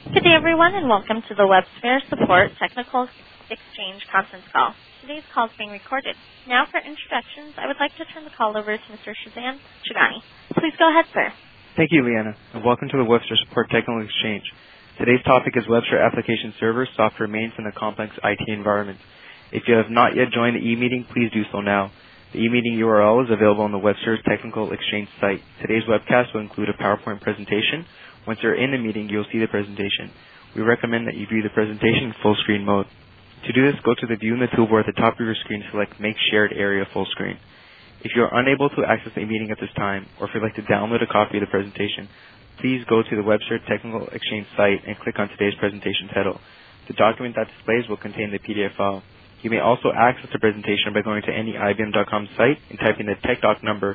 Good day, everyone, and welcome to the WebSphere Support Technical Exchange conference call. Today's call is being recorded. Now, for introductions, I would like to turn the call over to Mr. Shazan Chugani. Please go ahead, sir. Thank you, Leanna, and welcome to the WebSphere Support Technical Exchange. Today's topic is WebSphere Application Server, software maintenance in a complex IT environment. If you have not yet joined the e-meeting, please do so now. The e-meeting URL is available on the WebSphere Technical Exchange site. Today's webcast will include a PowerPoint presentation. Once you're in the meeting, you'll see the presentation. We recommend that you view the presentation in full screen mode. To do this, go to the View in the toolbar at the top of your screen and select Make Shared Area Full Screen. If you are unable to access the meeting at this time, or if you'd like to download a copy of the presentation, please go to the WebSphere Technical Exchange site and click on today's presentation title. The document that displays will contain the PDF file. You may also access the presentation by going to any IBM.com site and typing the TechDoc number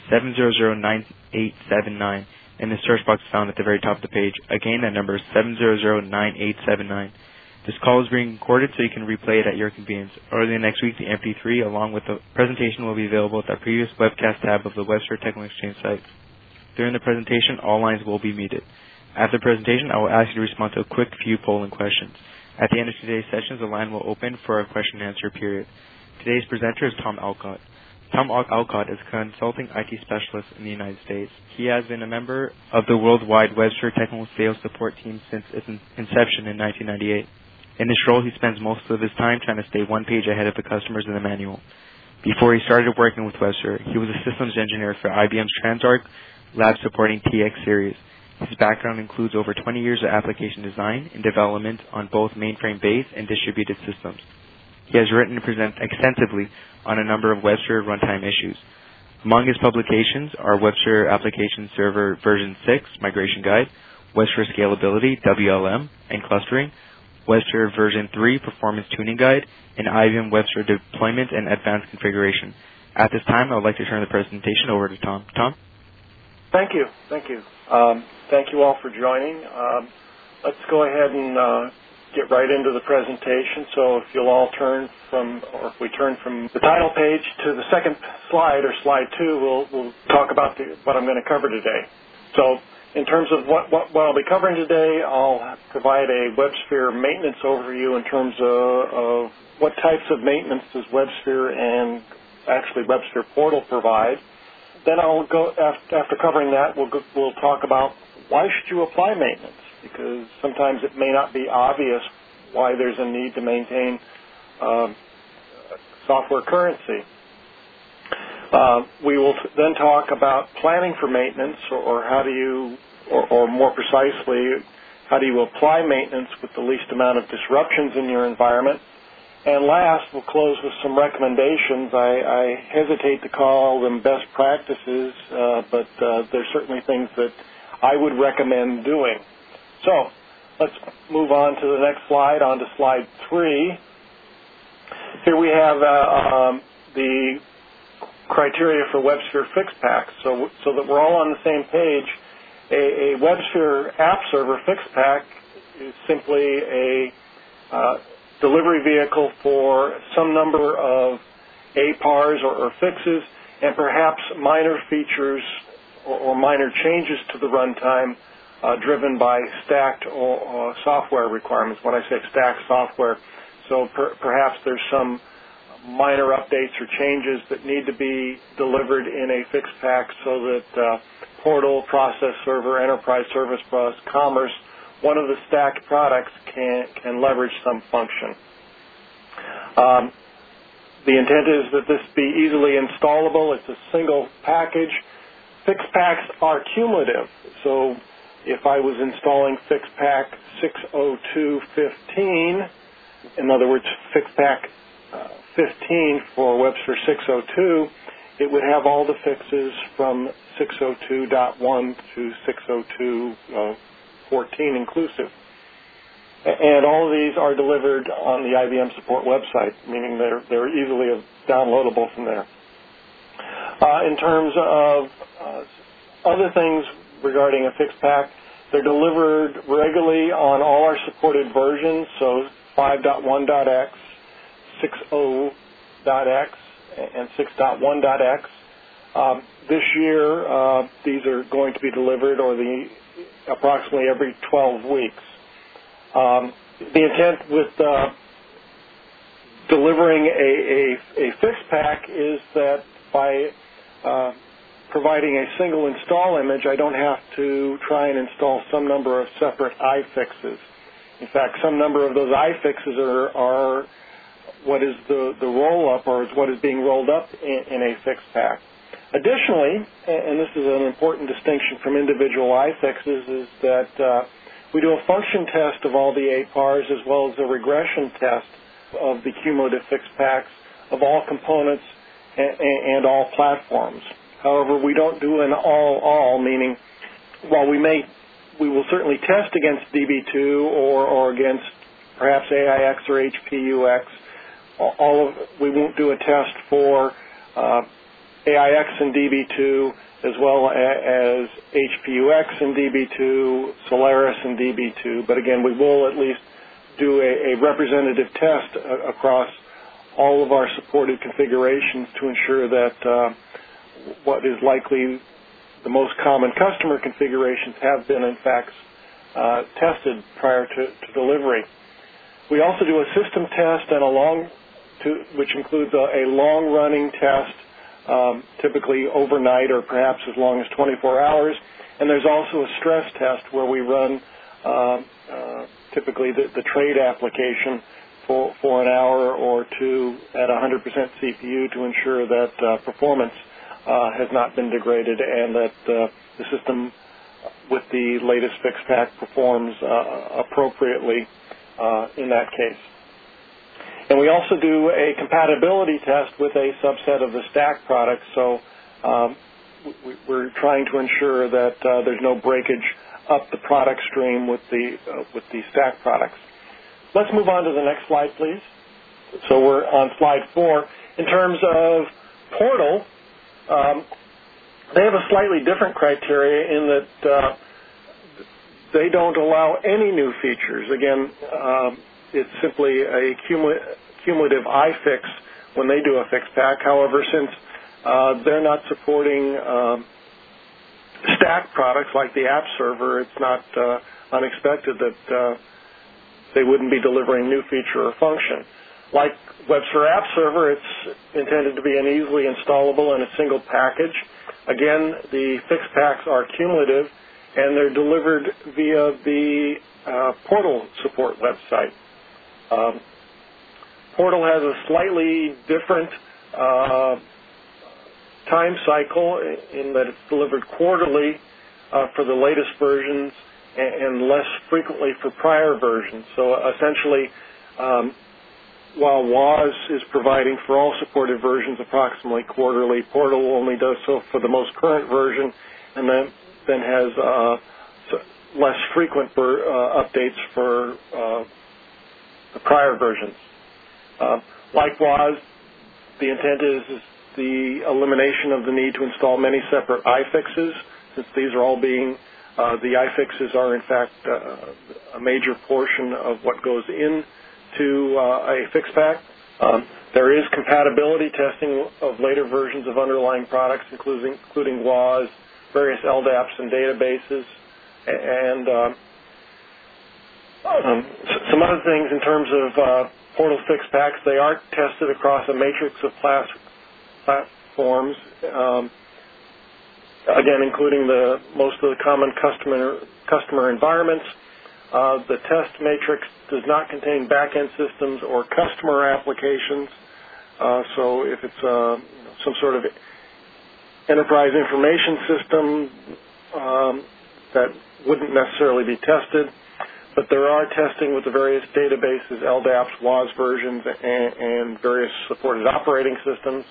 7009879 in the search box found at the very top of the page. Again, that number is 7009879. This call is being recorded so you can replay it at your convenience. Early next week, the MP3 along with the presentation will be available at the previous webcast tab of the WebSphere Technical Exchange site. During the presentation, all lines will be muted. After the presentation, I will ask you to respond to a quick few polling questions. At the end of today's sessions, the line will open for a question and answer period. Today's presenter is Tom Alcott. Tom Alcott is a consulting IT specialist in the United States. He has been a member of the worldwide WebSphere Technical Sales Support team since its inception in 1998. In this role, he spends most of his time trying to stay one page ahead of the customers in the manual. Before he started working with WebSphere, he was a systems engineer for IBM's TransArc lab supporting TX series. His background includes over 20 years of application design and development on both mainframe-based and distributed systems. He has written and presented extensively on a number of WebSphere runtime issues. Among his publications are WebSphere Application Server version 6, Migration Guide, WebSphere Scalability, WLM, and Clustering, WebSphere version 3, Performance Tuning Guide, and IBM WebSphere Deployment and Advanced Configuration. At this time, I would like to turn the presentation over to Tom. Tom? Thank you. Thank you all for joining. Let's go ahead and get right into the presentation. So if you'll all turn from, or if we turn from the title page to the second slide, or slide 2, we'll talk about what I'm going to cover today. So in terms of what I'll be covering today, I'll provide a WebSphere maintenance overview in terms of what types of maintenance does WebSphere and actually WebSphere Portal provide. Then I'll go, after covering that, we'll talk about why should you apply maintenance, because sometimes it may not be obvious why there's a need to maintain software currency. We will then talk about planning for maintenance, or how do you, or more precisely, how do you apply maintenance with the least amount of disruptions in your environment. And last, we'll close with some recommendations. I hesitate to call them best practices, but there's certainly things that I would recommend doing. So let's move on to the next slide, on to slide 3. Here we have the criteria for WebSphere FixPack. So that we're all on the same page, a WebSphere App Server FixPack is simply a delivery vehicle for some number of APARs or fixes, and perhaps minor features or minor changes to the runtime driven by stacked software requirements. When I say stacked software, so perhaps there's some minor updates or changes that need to be delivered in a FixPack so that Portal, Process Server, Enterprise Service Bus, Commerce, one of the stacked products can leverage some function. The intent is that this be easily installable. It's a single package. FixPacks are cumulative. So if I was installing FixPack 602.15, in other words, FixPack 15 for WebSphere 602, it would have all the fixes from 602.1 to 602.14 inclusive. And all of these are delivered on the IBM support website, meaning they're easily downloadable from there. In terms of other things regarding a FixPack, they're delivered regularly on all our supported versions, so 5.1.x, 6.0.x, and 6.1.x. This year, these are going to be delivered approximately every 12 weeks. The intent with delivering a fixed pack is that by providing a single install image, I don't have to try and install some number of separate iFixes. In fact, some number of those iFixes are what is the roll-up, or is what is being rolled up in a fixed pack. Additionally, and this is an important distinction from individual iFixes, is that we do a function test of all the APARs as well as a regression test of the cumulative fixed packs of all components and all platforms. However, we don't do an all, meaning while we will certainly test against DB2 or against perhaps AIX or HPUX, we won't do a test for AIX and DB2 as well as HPUX and DB2, Solaris and DB2. But again, we will at least do a representative test across all of our supported configurations to ensure that what is likely the most common customer configurations have been, in fact, tested prior to delivery. We also do a system test and which includes a long-running test, typically overnight or perhaps as long as 24 hours. And there's also a stress test where we run typically the trade application for an hour or two at 100% CPU to ensure that performance has not been degraded and that the system with the latest fixed pack performs appropriately in that case. And we also do a compatibility test with a subset of the stack products, so we're trying to ensure that there's no breakage up the product stream with the stack products. Let's move on to the next slide, please. So we're on slide 4. In terms of Portal, they have a slightly different criteria in that they don't allow any new features. Again, it's simply a cumulative iFix when they do a fixed pack. However, since they're not supporting stack products like the app server, it's not unexpected that they wouldn't be delivering new feature or function. Like WebSphere App Server, it's intended to be an easily installable in a single package. Again, the fixed packs are cumulative, and they're delivered via the Portal support website. Portal has a slightly different time cycle in that it's delivered quarterly for the latest versions and less frequently for prior versions. So essentially, while WAS is providing for all supported versions approximately quarterly, Portal only does so for the most current version and then has less frequent updates for the prior versions. Likewise, the intent is the elimination of the need to install many separate iFixes, since these are all being, the iFixes are in fact a major portion of what goes into a fixed pack. There is compatibility testing of later versions of underlying products, including WAS, various LDAPs and databases, and some other things in terms of Portal fixed packs. They are tested across a matrix of platforms, again, including most of the common customer environments. The test matrix does not contain back-end systems or customer applications. So if it's some sort of enterprise information system, that wouldn't necessarily be tested. But there are testing with the various databases, LDAPs, WAS versions, and various supported operating systems.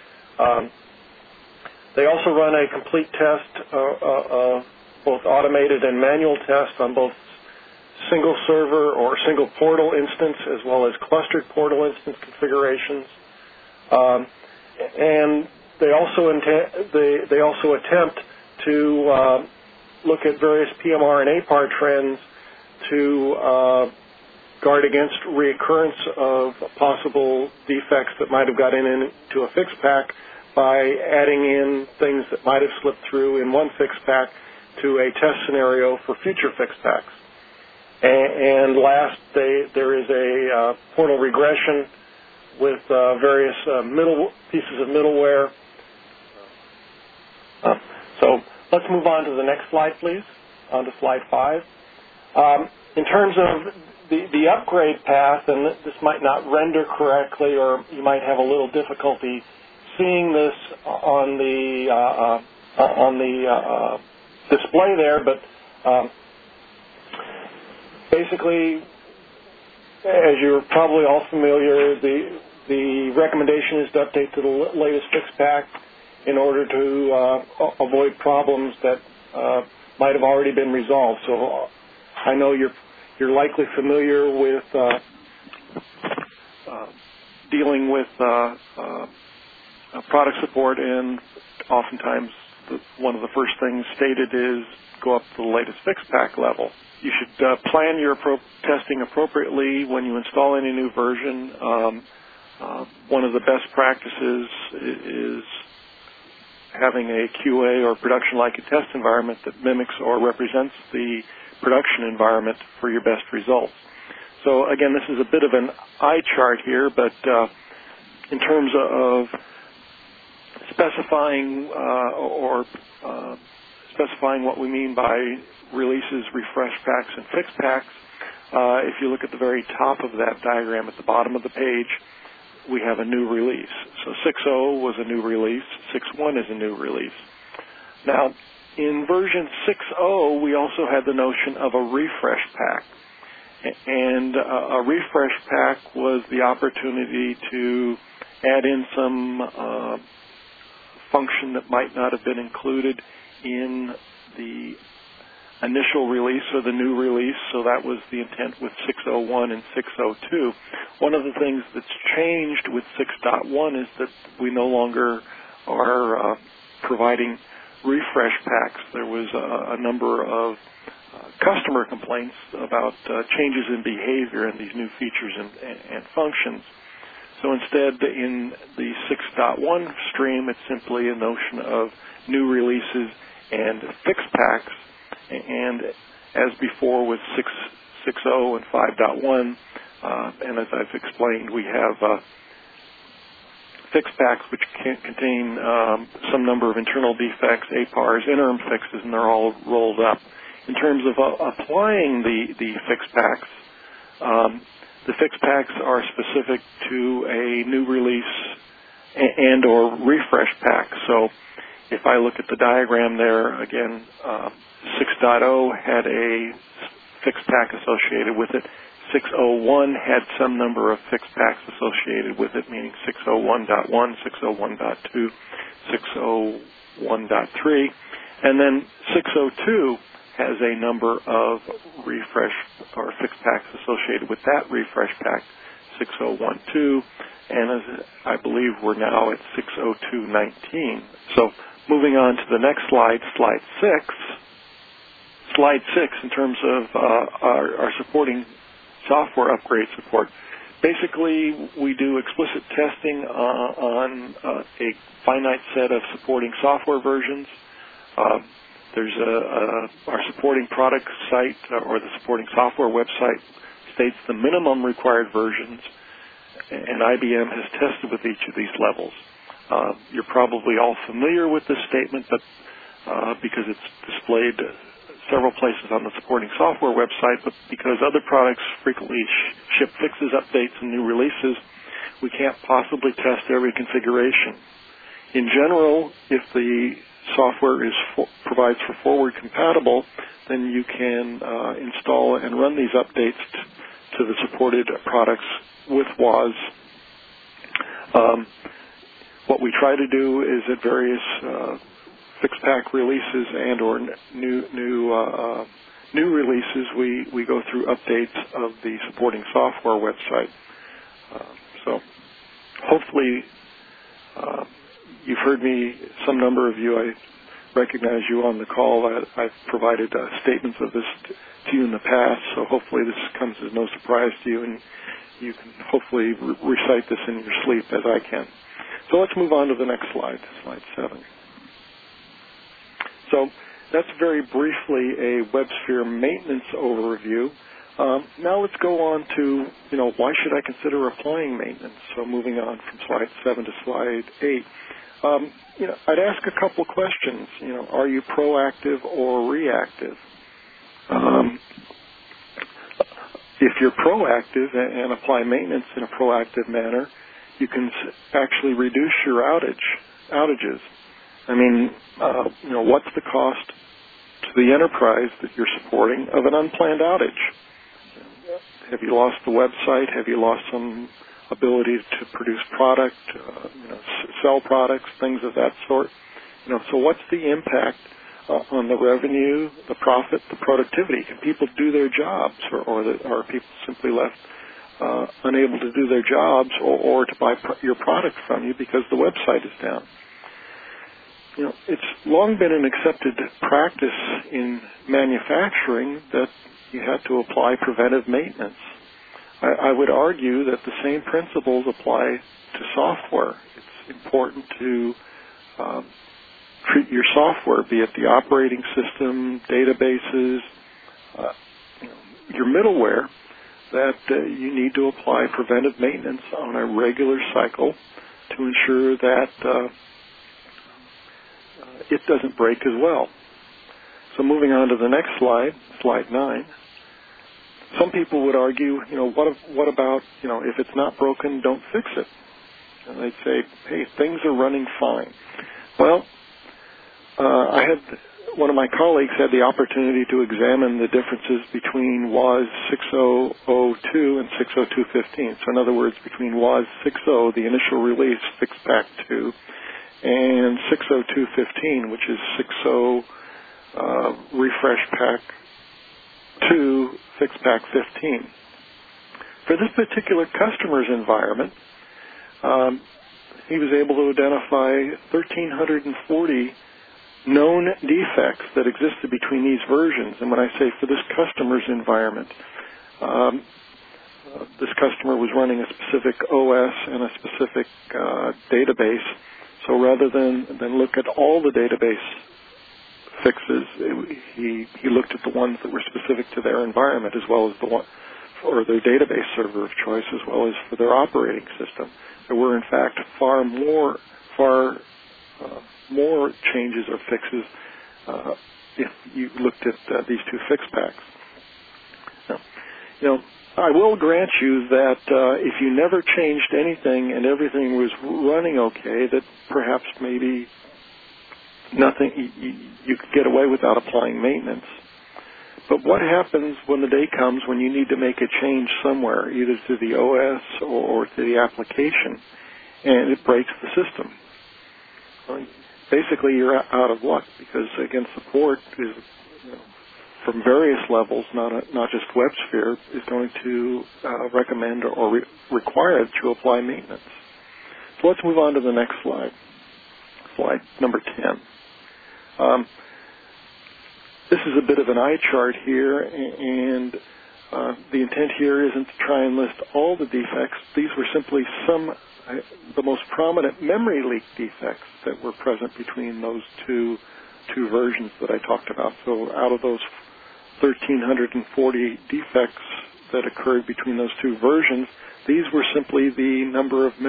They also run a complete test, both automated and manual tests on both single server or single portal instance as well as clustered portal instance configurations. And they also attempt to look at various PMR and APAR trends to guard against reoccurrence of possible defects that might have gotten into a fixed pack by adding in things that might have slipped through in one fixed pack to a test scenario for future fixed packs. And last, there is a portal regression with various pieces of middleware. So let's move on to the next slide, please. On to slide 5. In terms of the upgrade path, and this might not render correctly, or you might have a little difficulty seeing this on the display there, but basically, as you're probably all familiar, the recommendation is to update to the latest fix pack in order to avoid problems that might have already been resolved. So I know you're likely familiar with dealing with product support, and oftentimes one of the first things stated is go up to the latest fix pack level. You should plan your testing appropriately when you install any new version. One of the best practices is having a QA or production-like test environment that mimics or represents the production environment for your best results. So again, this is a bit of an eye chart here, but in terms of specifying specifying what we mean by releases, refresh packs, and fix packs, if you look at the very top of that diagram at the bottom of the page, we have a new release. So 6.0 was a new release. 6.1 is a new release. Now, in version 6.0, we also had the notion of a refresh pack. And a refresh pack was the opportunity to add in some function that might not have been included in the initial release or the new release. So that was the intent with 6.01 and 6.02. One of the things that's changed with 6.1 is that we no longer are providing refresh packs. There was a number of customer complaints about changes in behavior in these new features and functions. So instead, in the 6.1 stream, it's simply a notion of new releases and fix packs. And as before with 6.0 and 5.1, and as I've explained, we have fix packs which can contain some number of internal defects, APARs, interim fixes, and they're all rolled up. In terms of applying the fix packs, the fix packs are specific to a new release and or refresh pack. So if I look at the diagram there, again, 6.0 had a fix pack associated with it. 6.01 had some number of fix packs associated with it, meaning 6.01.1, 6.01.2, 6.01.3. And then 6.02 has a number of refresh or fix packs associated with that refresh pack, 6.012, and as I believe we're now at 6.02.19. So moving on to the next slide, slide 6. Slide 6, in terms of our supporting software upgrade support. Basically, we do explicit testing on a finite set of supporting software versions. There's our supporting product site or the supporting software website states the minimum required versions, and IBM has tested with each of these levels. You're probably all familiar with this statement, but because it's displayed several places on the supporting software website, but because other products frequently ship fixes, updates, and new releases, we can't possibly test every configuration. In general, if the software provides for forward compatible, then you can install and run these updates to the supported products with WAS. What we try to do is at various fix pack releases and or new releases, we go through updates of the supporting software website. So hopefully you've heard me, some number of you, I recognize you on the call. I've provided statements of this to you in the past, so hopefully this comes as no surprise to you, and you can hopefully recite this in your sleep as I can. So let's move on to the next slide, slide 7. So that's very briefly a WebSphere maintenance overview. Now let's go on to, why should I consider applying maintenance? So moving on from slide 7 to slide 8. I'd ask a couple questions. Are you proactive or reactive? If you're proactive and apply maintenance in a proactive manner, you can actually reduce your outages. I mean, what's the cost to the enterprise that you're supporting of an unplanned outage? Have you lost the website? Have you lost some ability to produce product, sell products, things of that sort? So what's the impact on the revenue, the profit, the productivity? Can people do their jobs, or are people simply left unable to do their jobs or to buy your product from you because the website is down? It's long been an accepted practice in manufacturing that you have to apply preventive maintenance. I would argue that the same principles apply to software. It's important to treat your software, be it the operating system, databases, your middleware, that you need to apply preventive maintenance on a regular cycle to ensure that it doesn't break as well. So moving on to the next slide, slide 9. Some people would argue, what about, if it's not broken, don't fix it. And they'd say, hey, things are running fine. Well, one of my colleagues had the opportunity to examine the differences between WAS 6002 and 60215. So in other words, between WAS 6.0, the initial release, FixPack 2, and 60215, which is 6.0 Refresh Pack 2, FixPack 15. For this particular customer's environment, he was able to identify 1,340 known defects that existed between these versions. And when I say for this customer's environment, this customer was running a specific OS and a specific database. So rather than look at all the database fixes, he looked at the ones that were specific to their environment, as well as the one for their database server of choice, as well as for their operating system. There were, in fact, far more changes or fixes if you looked at these two fix packs. Now, I will grant you that if you never changed anything and everything was running okay, that perhaps maybe nothing you could get away without applying maintenance. But what happens when the day comes when you need to make a change somewhere, either to the OS or to the application, and it breaks the system? Well, basically, you're out of luck because, again, support is from various levels, not just WebSphere, is going to recommend or require that you apply maintenance. So let's move on to the next slide, slide number 10. This is a bit of an eye chart here, and the intent here isn't to try and list all the defects. These were simply the most prominent memory leak defects that were present between those two versions that I talked about. So out of those 1,340 defects that occurred between those two versions, these were simply the number of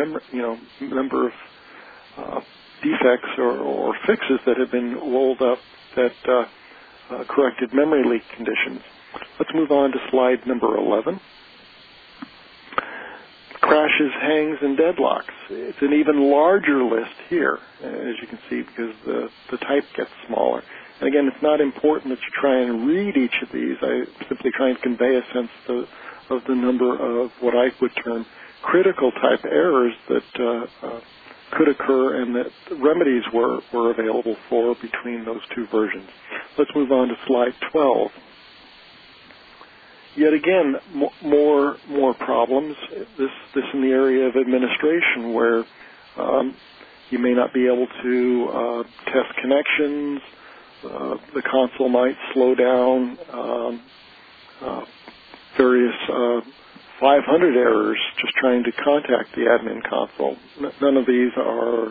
defects or fixes that had been rolled up that corrected memory leak conditions. Let's move on to slide number 11. Crashes, hangs, and deadlocks. It's an even larger list here, as you can see, because the type gets smaller. And again, it's not important that you try and read each of these. I simply try and convey a sense of the number of what I would term critical type errors that could occur and that remedies were available for between those two versions. Let's move on to slide 12. Yet again, more problems. This in the area of administration, where you may not be able to test connections. The console might slow down. Various 500 errors just trying to contact the admin console. None of these are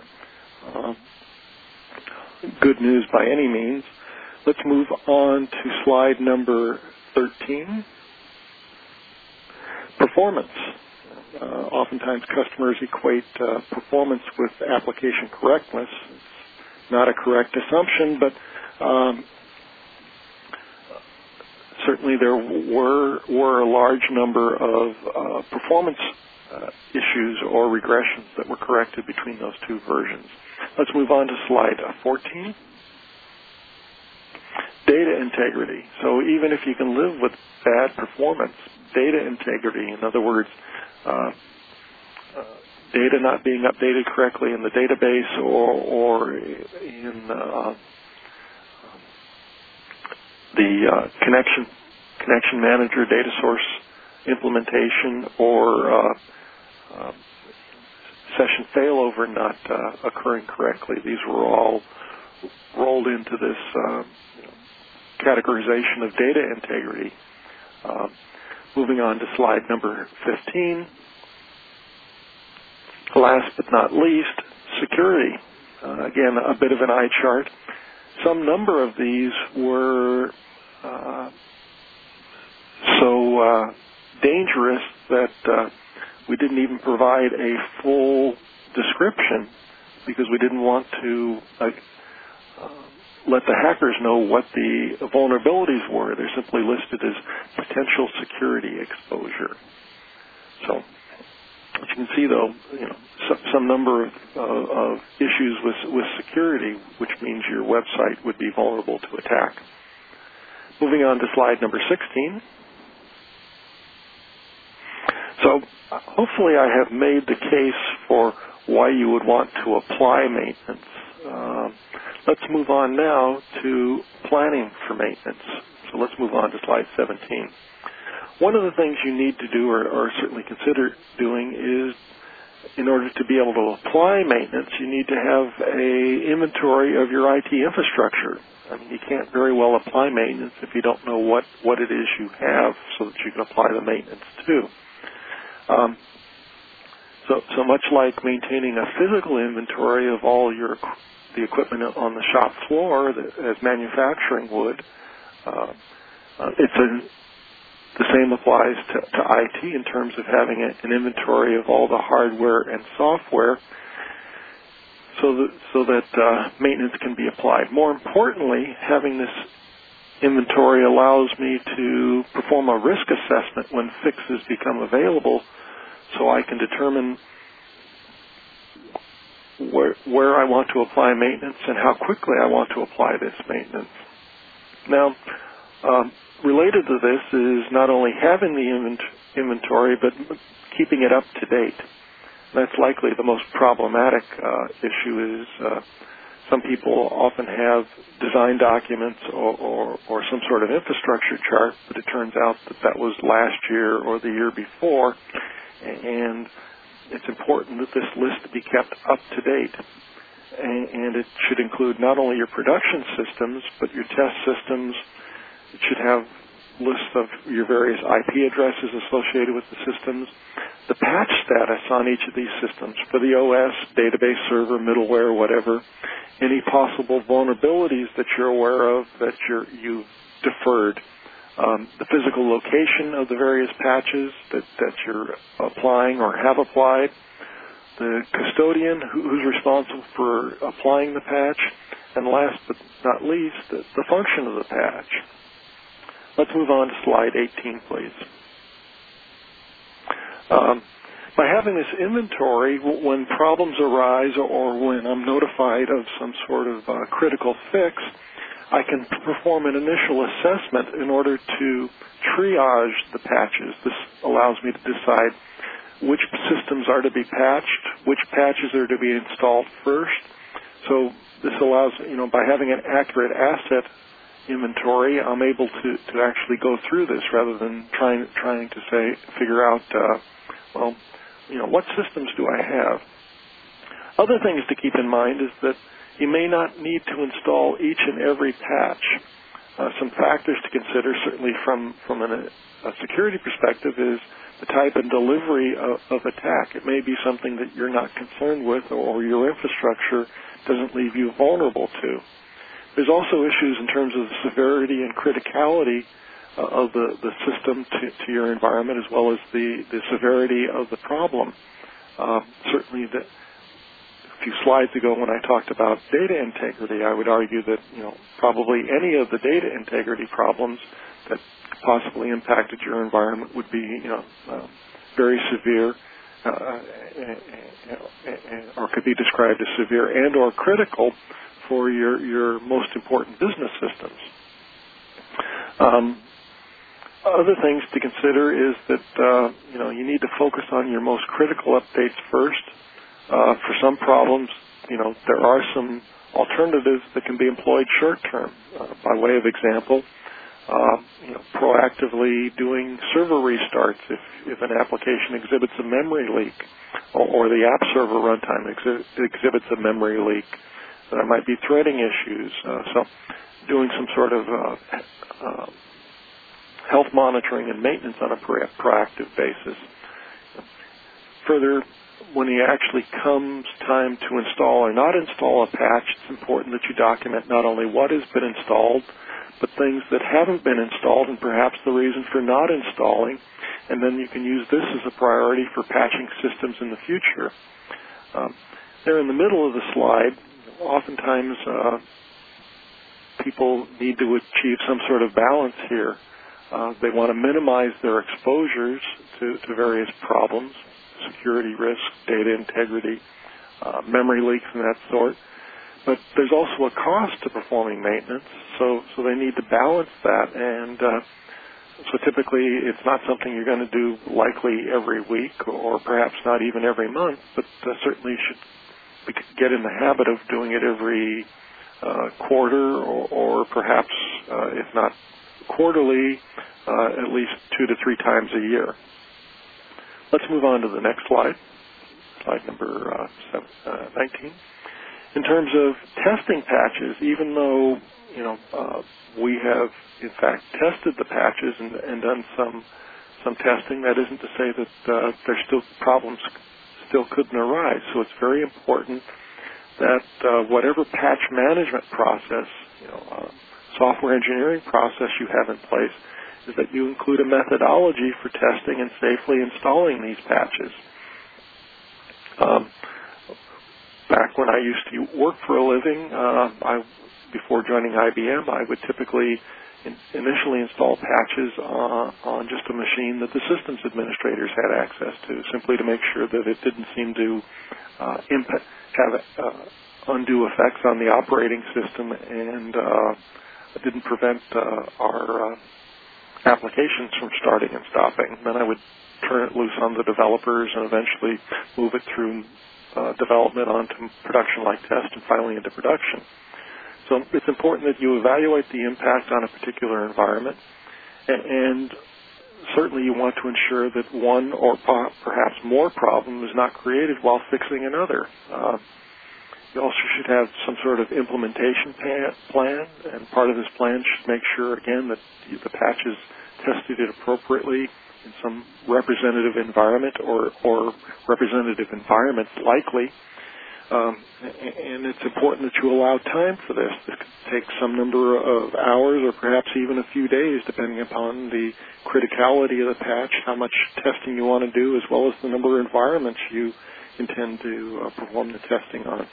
good news by any means. Let's move on to slide number 13. performance. Oftentimes customers equate performance with application correctness. It's not a correct assumption, but certainly there were a large number of performance issues or regressions that were corrected between those two versions. Let's move on to slide 14. Data integrity. So even if you can live with bad performance, data integrity, in other words, data not being updated correctly in the database or in the connection manager data source implementation, or session failover not occurring correctly. These were all rolled into this categorization of data integrity. Moving on to slide number 15. Last but not least, security. Again, a bit of an eye chart. Some number of these were so dangerous that we didn't even provide a full description because we didn't want to let the hackers know what the vulnerabilities were. They're simply listed as potential security exposure. So, as you can see, though, some number of issues with security, which means your website would be vulnerable to attack. Moving on to slide number 16. So, hopefully I have made the case for why you would want to apply maintenance. Let's move on now to planning for maintenance. So let's move on to slide 17. One of the things you need to do or certainly consider doing is, in order to be able to apply maintenance, you need to have an inventory of your IT infrastructure. I mean, you can't very well apply maintenance if you don't know what it is you have so that you can apply the maintenance to. So much like maintaining a physical inventory of all the equipment on the shop floor as manufacturing would, the same applies to IT in terms of having an inventory of all the hardware and software so that maintenance can be applied. More importantly, having this inventory allows me to perform a risk assessment when fixes become available so I can determine where I want to apply maintenance and how quickly I want to apply this maintenance. Now, related to this is not only having the inventory, but keeping it up to date. That's likely the most problematic issue is some people often have design documents or some sort of infrastructure chart, but it turns out that was last year or the year before, and it's important that this list be kept up to date. And it should include not only your production systems, but your test systems. It should have lists of your various IP addresses associated with the systems, the patch status on each of these systems for the OS, database server, middleware, whatever, any possible vulnerabilities that you're aware of that you've deferred, the physical location of the various patches that you're applying or have applied, the custodian who's responsible for applying the patch, and last but not least, the function of the patch. Let's move on to slide 18, please. By having this inventory, when problems arise or when I'm notified of some sort of critical fix, I can perform an initial assessment in order to triage the patches. This allows me to decide which systems are to be patched, which patches are to be installed first. So this allows, by having an accurate asset inventory, I'm able to actually go through this rather than trying to figure out, what systems do I have? Other things to keep in mind is that you may not need to install each and every patch. Some factors to consider, certainly from a security perspective, is the type and delivery of attack. It may be something that you're not concerned with or your infrastructure doesn't leave you vulnerable to. There's also issues in terms of the severity and criticality of the system to your environment, as well as the severity of the problem. Certainly, a few slides ago when I talked about data integrity, I would argue that probably any of the data integrity problems that possibly impacted your environment would be very severe, or could be described as severe and or critical for your most important business systems. Other things to consider is that you need to focus on your most critical updates first. For some problems, there are some alternatives that can be employed short term. By way of example, proactively doing server restarts if an application exhibits a memory leak, or the app server runtime exhibits a memory leak. There might be threading issues. So doing some sort of health monitoring and maintenance on a proactive basis. Further, when it actually comes time to install or not install a patch, it's important that you document not only what has been installed, but things that haven't been installed and perhaps the reason for not installing, and then you can use this as a priority for patching systems in the future. There in the middle of the slide, oftentimes people need to achieve some sort of balance here. They want to minimize their exposures to various problems, security risks, data integrity, memory leaks, and that sort. But there's also a cost to performing maintenance, so they need to balance that. And so typically it's not something you're going to do likely every week or perhaps not even every month, but certainly should get in the habit of doing it every quarter or perhaps, if not quarterly, at least 2 to 3 times a year. Let's move on to the next slide, slide number 19. In terms of testing patches, even though we have in fact tested the patches and done some testing, that isn't to say that there's still problems still couldn't arise. So it's very important that whatever patch management process, software engineering process you have in place, is that you include a methodology for testing and safely installing these patches. Back when I used to work for a living, before joining IBM, I would typically initially install patches on just a machine that the systems administrators had access to, simply to make sure that it didn't seem to have undue effects on the operating system and didn't prevent our applications from starting and stopping. Then I would turn it loose on the developers and eventually move it through development onto production-like test and finally into production. So it's important that you evaluate the impact on a particular environment, and certainly you want to ensure that one or perhaps more problem is not created while fixing another. You also should have some sort of implementation plan, and part of this plan should make sure, again, that the patch is tested appropriately in some representative environment or representative environments likely. And it's important that you allow time for this. This could take some number of hours or perhaps even a few days, depending upon the criticality of the patch, how much testing you want to do, as well as the number of environments you intend to perform the testing on.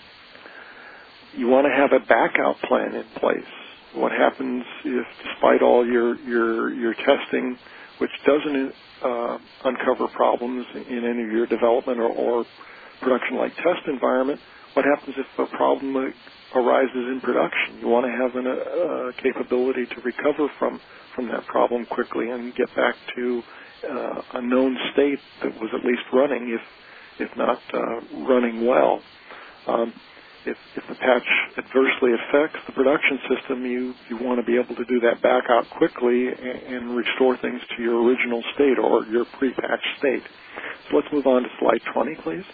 You want to have a backup plan in place. What happens if, despite all your testing, which doesn't uncover problems in any of your development or production-like test environment, what happens if a problem arises in production? You want to have a capability to recover from that problem quickly and get back to a known state that was at least running, if not running well. If the patch adversely affects the production system, you want to be able to do that back out quickly and restore things to your original state or your pre-patch state. So let's move on to slide 20, please.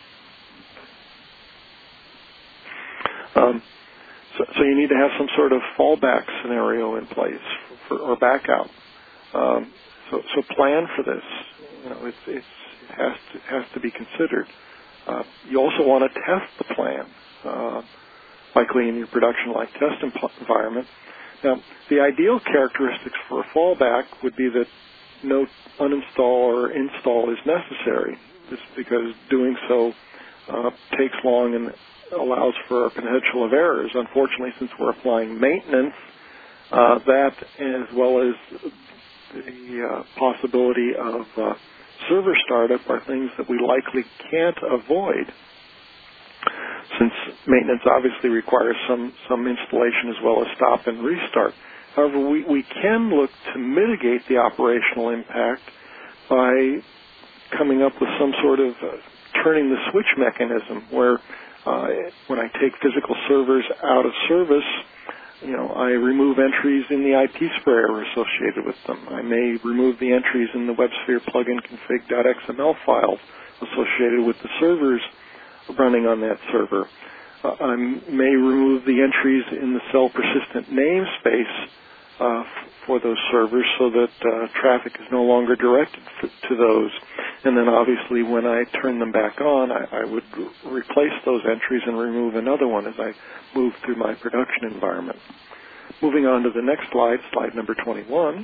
So you need to have some sort of fallback scenario in place or backup. So plan for this. It has to be considered. You also want to test the plan, likely in your production-like test environment, Now, the ideal characteristics for a fallback would be that no uninstall or install is necessary, just because doing so takes long and allows for a potential of errors. Unfortunately, since we're applying maintenance, that as well as the possibility of server startup are things that we likely can't avoid, since maintenance obviously requires some installation as well as stop and restart. However, we can look to mitigate the operational impact by coming up with some sort of turning the switch mechanism where when I take physical servers out of service, I remove entries in the IP sprayer associated with them. I may remove the entries in the WebSphere plugin config.xml files associated with the servers running on that server. I may remove the entries in the cell persistent namespace for those servers so that traffic is no longer directed to those. And then obviously when I turn them back on, I would replace those entries and remove another one as I move through my production environment. Moving on to the next slide, slide number 21.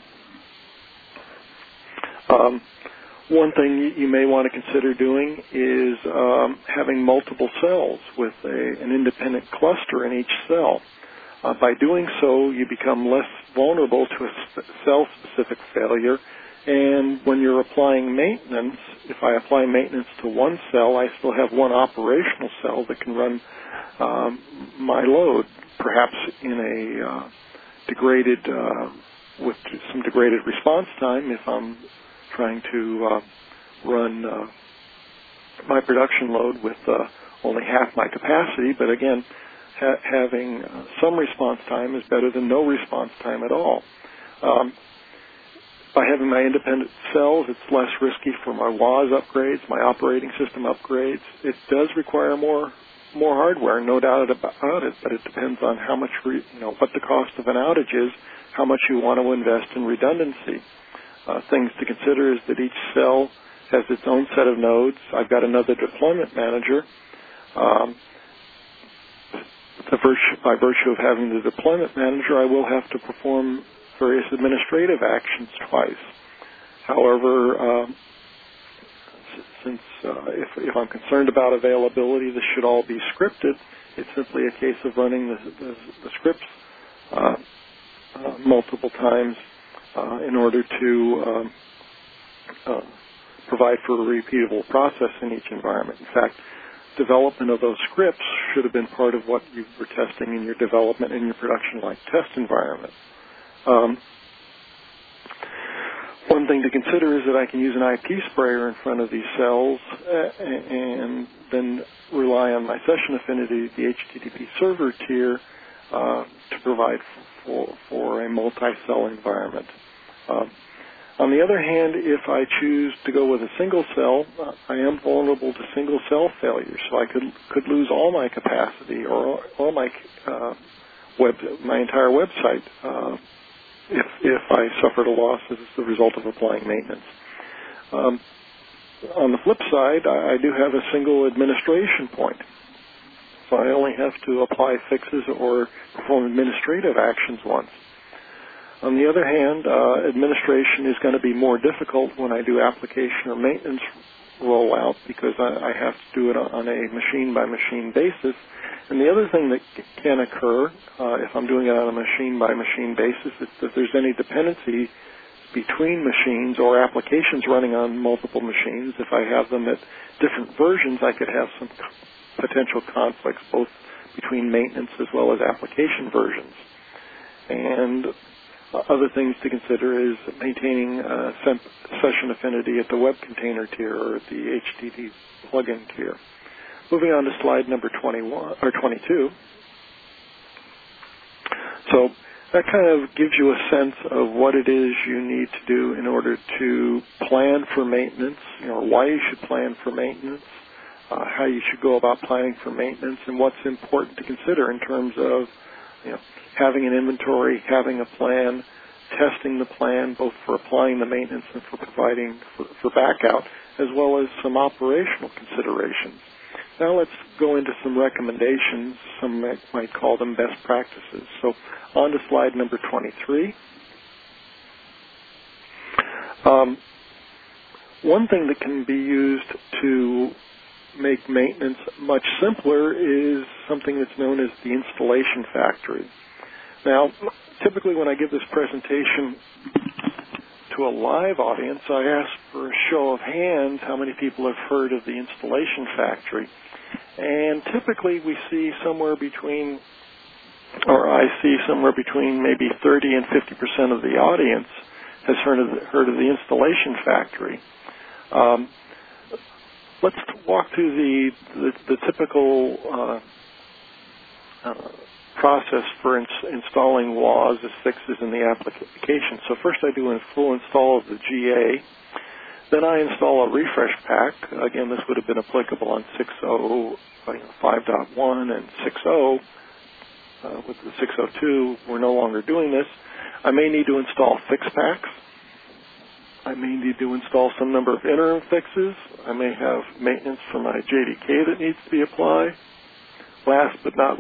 One thing you may want to consider doing is having multiple cells with an independent cluster in each cell. By doing so, you become less vulnerable to a cell-specific failure. And when you're applying maintenance, if I apply maintenance to one cell, I still have one operational cell that can run my load, perhaps in a with some degraded response time if I'm trying to run my production load with only half my capacity. But again, having some response time is better than no response time at all. By having my independent cells, it's less risky for my WAS upgrades, my operating system upgrades. It does require more hardware, no doubt about it, but it depends on how much, what the cost of an outage is, how much you want to invest in redundancy. Things to consider is that each cell has its own set of nodes. I've got another deployment manager. By virtue of having the deployment manager, I will have to perform various administrative actions twice. However, since if I'm concerned about availability, this should all be scripted. It's simply a case of running the scripts multiple times in order to provide for a repeatable process in each environment. In fact, development of those scripts should have been part of what you were testing in your development in your production-like test environment. One thing to consider is that I can use an IP sprayer in front of these cells and then rely on my session affinity, the HTTP server tier, to provide for a multi-cell environment. On the other hand, if I choose to go with a single cell, I am vulnerable to single cell failure, so I could lose all my capacity or all my my entire website if I suffered a loss as the result of applying maintenance. On the flip side, I do have a single administration point, so I only have to apply fixes or perform administrative actions once. On the other hand, administration is going to be more difficult when I do application or maintenance rollout because I have to do it on a machine-by-machine basis. And the other thing that can occur if I'm doing it on a machine-by-machine basis is that there's any dependency between machines or applications running on multiple machines. If I have them at different versions, I could have some potential conflicts both between maintenance as well as application versions. And other things to consider is maintaining session affinity at the web container tier or at the HTTP plugin tier. Moving on to slide number 22. So that kind of gives you a sense of what it is you need to do in order to plan for maintenance, why you should plan for maintenance, how you should go about planning for maintenance, and what's important to consider in terms of having an inventory, having a plan, testing the plan, both for applying the maintenance and for providing for backout, as well as some operational considerations. Now let's go into some recommendations. Some might call them best practices. So on to slide number 23. One thing that can be used to make maintenance much simpler is something that's known as the installation factory. Now, typically when I give this presentation to a live audience, I ask for a show of hands how many people have heard of the installation factory. And typically we see somewhere between, or I see somewhere between maybe 30 and 50% of the audience has heard of the installation factory. Let's walk through the typical process for installing WAS as fixes in the application. So first I do a full install of the GA. Then I install a refresh pack. Again, this would have been applicable on 6.0, 5.1 and 6.0. With the 6.02, we're no longer doing this. I may need to install fix packs. I may need to install some number of interim fixes. I may have maintenance for my JDK that needs to be applied. Last but not,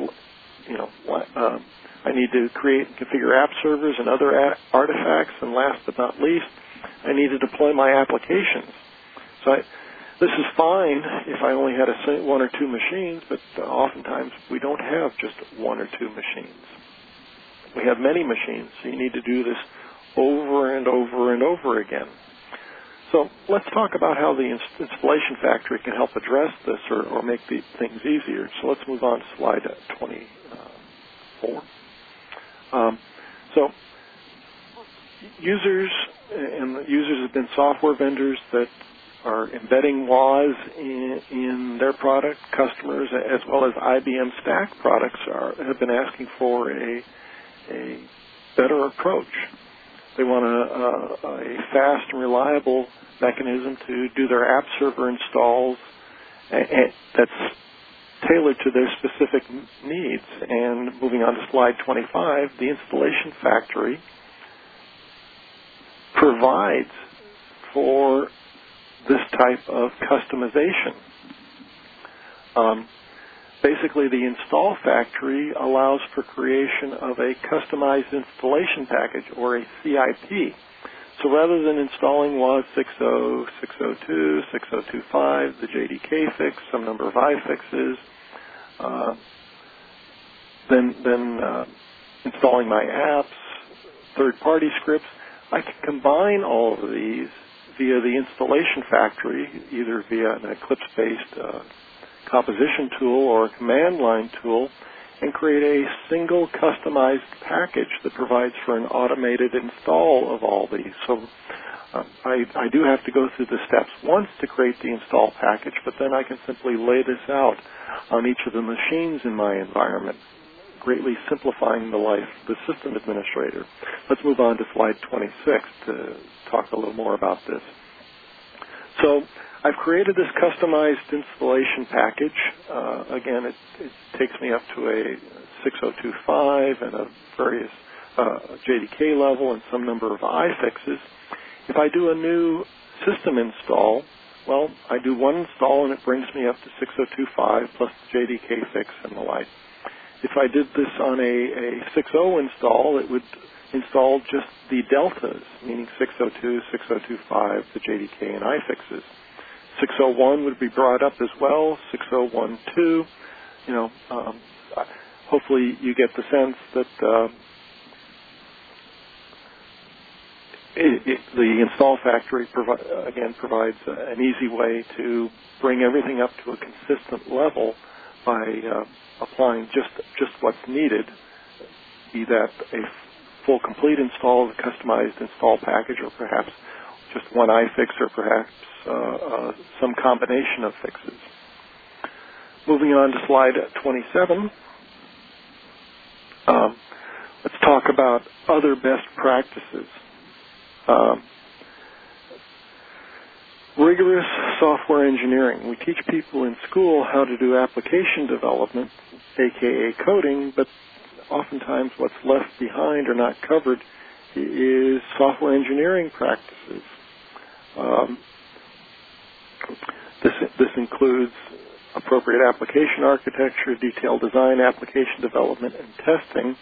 I need to create and configure app servers and other artifacts. And last but not least, I need to deploy my applications. So this is fine if I only had one or two machines, but oftentimes we don't have just one or two machines. We have many machines, so you need to do this over and over and over again. So let's talk about how the installation factory can help address this or make these things easier. So let's move on to slide 24. So users have been software vendors that are embedding WAS in their product. Customers, as well as IBM Stack products, have been asking for a better approach. They want a fast and reliable mechanism to do their app server installs that's tailored to their specific needs. And moving on to slide 25, the installation factory provides for this type of customization. Basically, the install factory allows for creation of a customized installation package, or a CIP. So rather than installing WAS 6.0, 6.02, 6.025, the JDK fix, some number of iFixes, then installing my apps, third-party scripts, I can combine all of these via the installation factory, either via an Eclipse-based composition tool or a command line tool, and create a single customized package that provides for an automated install of all these. So I do have to go through the steps once to create the install package, but then I can simply lay this out on each of the machines in my environment, greatly simplifying the life of the system administrator. Let's move on to slide 26 to talk a little more about this. So I've created this customized installation package. Again, it takes me up to a 6.025 and a various JDK level and some number of iFixes. If I do a new system install, well, I do one install and it brings me up to 6.025 plus the JDK fix and the like. If I did this on a 6.0 install, it would install just the deltas, meaning 6.02, 6.025, the JDK and iFixes. 6.01 would be brought up as well, 6.012. Hopefully you get the sense that the install factory provides an easy way to bring everything up to a consistent level by applying just what's needed, be that a full complete install of a customized install package, or perhaps just one iFix, or perhaps some combination of fixes. Moving on to slide 27, let's talk about other best practices. Rigorous software engineering. We teach people in school how to do application development, aka coding, but oftentimes what's left behind or not covered is software engineering practices. This includes appropriate application architecture, detailed design, application development, and testing.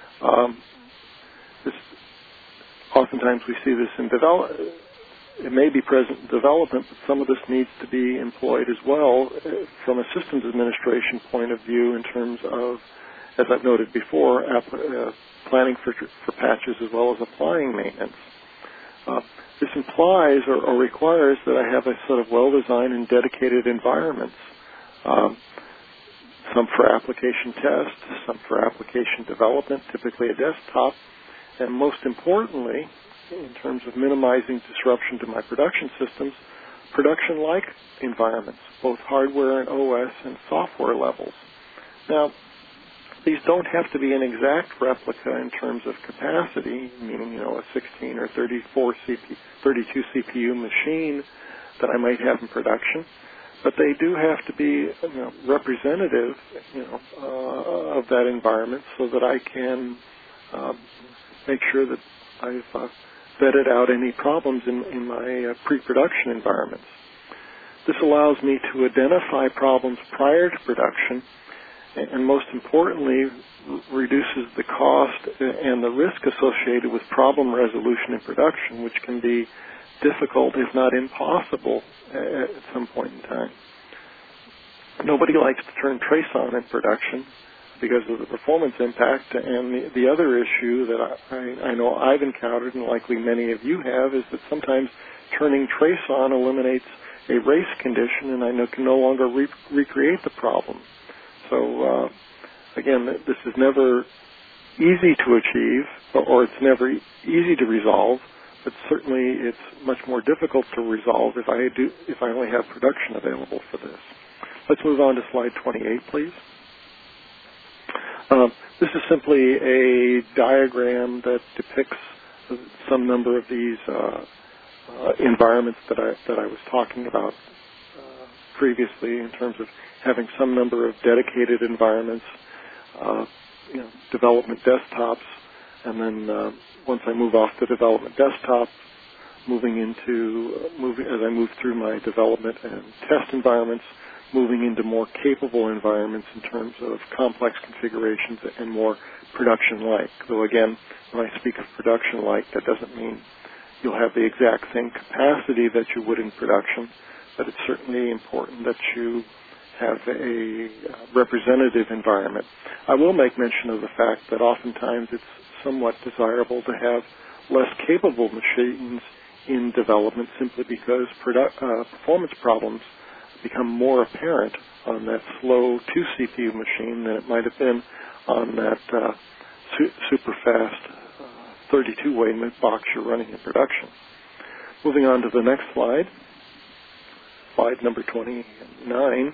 Oftentimes we see this in it may be present in development, but some of this needs to be employed as well from a systems administration point of view in terms of, as I've noted before, planning for patches as well as applying maintenance. This implies or requires that I have a set of well-designed and dedicated environments, some for application tests, some for application development, typically a desktop, and most importantly, in terms of minimizing disruption to my production systems, production-like environments, both hardware and OS and software levels. Now, these don't have to be an exact replica in terms of capacity, meaning, a 16 or 32 CPU machine that I might have in production, but they do have to be representative, of that environment so that I can make sure that I've vetted out any problems in my pre-production environments. This allows me to identify problems prior to production, and most importantly, reduces the cost and the risk associated with problem resolution in production, which can be difficult, if not impossible, at some point in time. Nobody likes to turn trace on in production because of the performance impact, and the other issue that I know I've encountered, and likely many of you have, is that sometimes turning trace on eliminates a race condition, and I can no longer recreate the problem. So, again, this is never easy to achieve, or it's never easy to resolve, but certainly it's much more difficult to resolve if I only have production available for this. Let's move on to slide 28, please. This is simply a diagram that depicts some number of these environments that I was talking about previously, in terms of having some number of dedicated environments, development desktops, and then once I move off the development desktop, as I move through my development and test environments, moving into more capable environments in terms of complex configurations and more production-like. Though again, when I speak of production-like, that doesn't mean you'll have the exact same capacity that you would in production, but it's certainly important that you have a representative environment. I will make mention of the fact that oftentimes it's somewhat desirable to have less capable machines in development, simply because performance problems become more apparent on that slow 2-CPU machine than it might have been on that super fast 32-way box you're running in production. Moving on to the next slide, slide number 29.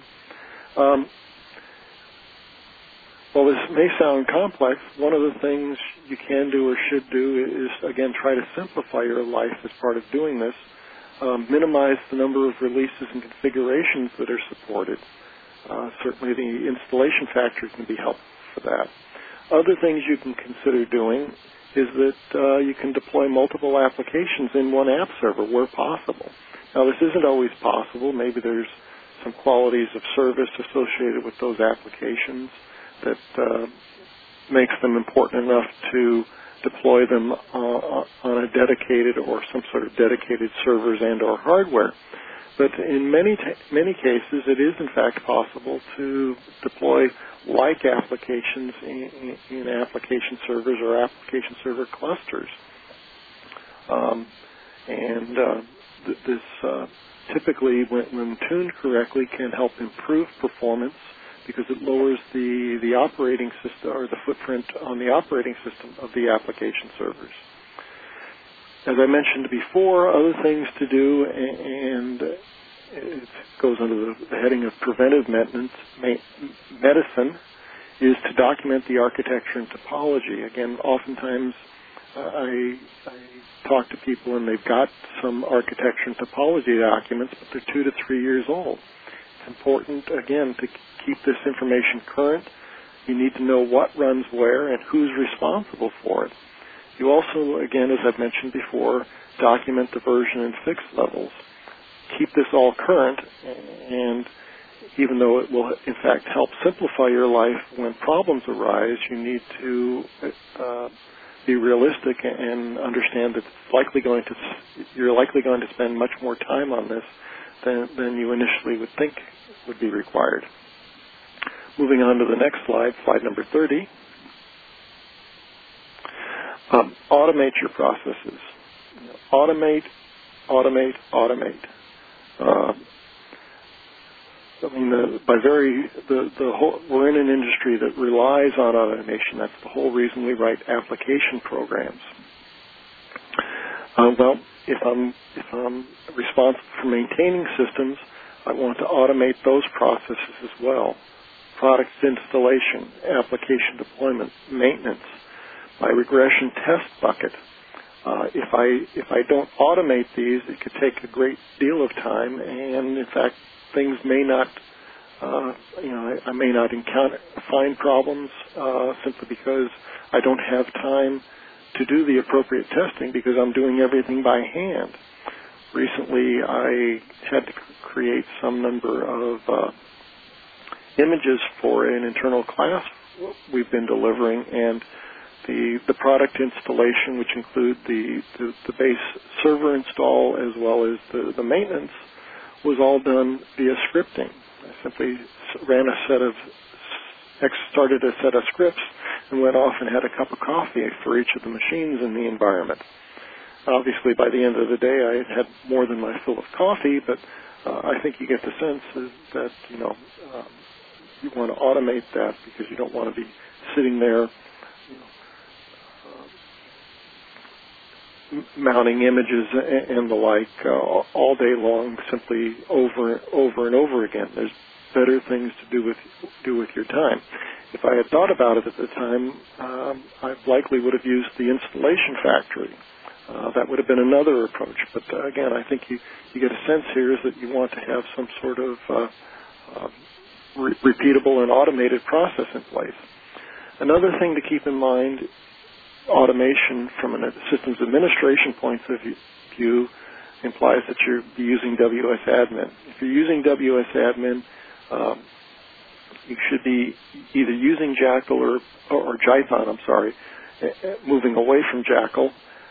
While this may sound complex, one of the things you can do or should do is, again, try to simplify your life as part of doing this. Minimize the number of releases and configurations that are supported. Certainly the installation factor can be helpful for that. Other things you can consider doing is that you can deploy multiple applications in one app server where possible. Now, this isn't always possible. Maybe there's some qualities of service associated with those applications that makes them important enough to deploy them on a dedicated or some sort of dedicated servers and or hardware. But in many cases, it is in fact possible to deploy like applications in application servers or application server clusters. This typically, when tuned correctly, can help improve performance because it lowers the operating system or the footprint on the operating system of the application servers. As I mentioned before, other things to do, and it goes under the heading of preventive medicine, is to document the architecture and topology. Again, oftentimes I talk to people and they've got some architecture and topology documents, but they're 2 to 3 years old. It's important, again, to keep this information current. You need to know what runs where and who's responsible for it. You also, again, as I've mentioned before, document the version and fix levels. Keep this all current, and even though it will, in fact, help simplify your life, when problems arise, you need to be realistic and understand that you're likely going to spend much more time on this than you initially would think would be required. Moving on to the next slide, slide number 30. Automate your processes. Automate. We're in an industry that relies on automation. That's the whole reason we write application programs. If I'm responsible for maintaining systems, I want to automate those processes as well. Product installation, application deployment, maintenance, my regression test bucket. If I don't automate these, it could take a great deal of time, and in fact, things may not, I may not find problems simply because I don't have time to do the appropriate testing because I'm doing everything by hand. Recently, I had to create some number of images for an internal class we've been delivering, and the product installation, which include the base server install as well as the maintenance, was all done via scripting. I simply started a set of scripts and went off and had a cup of coffee for each of the machines in the environment. Obviously, by the end of the day, I had more than my fill of coffee, but I think you get the sense that you want to automate that because you don't want to be sitting there mounting images and the like all day long, simply over and over again. There's better things to do with your time. If I had thought about it at the time, I likely would have used the installation factory. That would have been another approach. But again, I think you get a sense here is that you want to have some sort of repeatable and automated process in place. Another thing to keep in mind, automation from a systems administration point of view implies that you're using WSAdmin. If you're using WSAdmin, you should be either using Jackal or Jython, moving away from Jackal,